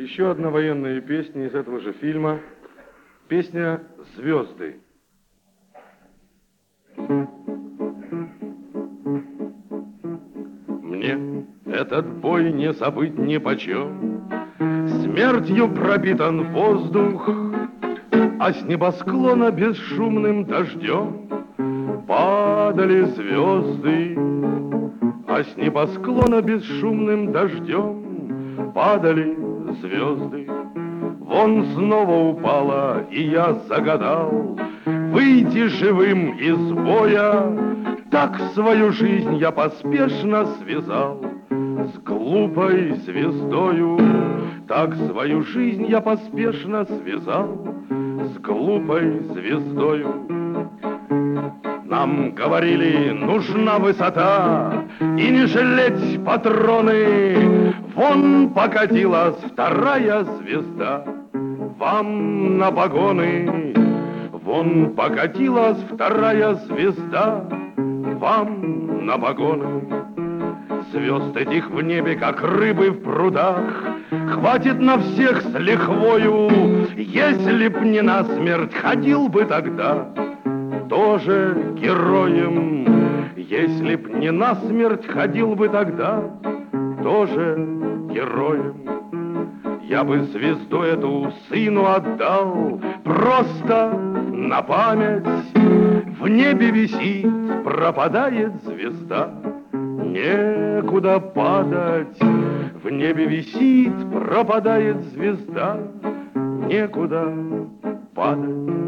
Еще одна военная песня из этого же фильма. Песня «Звезды». Мне этот бой не забыть нипочем. Смертью пропитан воздух, а с небосклона бесшумным дождем падали звезды, а с небосклона бесшумным дождем падали звезды. Вон снова упала, и я загадал выйти живым из боя. Так свою жизнь я поспешно связал с глупой звездою. Так свою жизнь я поспешно связал с глупой звездою. Нам говорили, нужна высота и не жалеть патроны. Вон покатилась вторая звезда вам на погоны. Вон покатилась вторая звезда вам на погоны. Звезд этих в небе, как рыбы в прудах, хватит на всех с лихвою. Если б не насмерть, ходил бы тогда тоже героем. Если б не насмерть, ходил бы тогда тоже героем. Я бы звезду эту сыну отдал просто на память. В небе висит, пропадает звезда, некуда падать. В небе висит, пропадает звезда, некуда падать.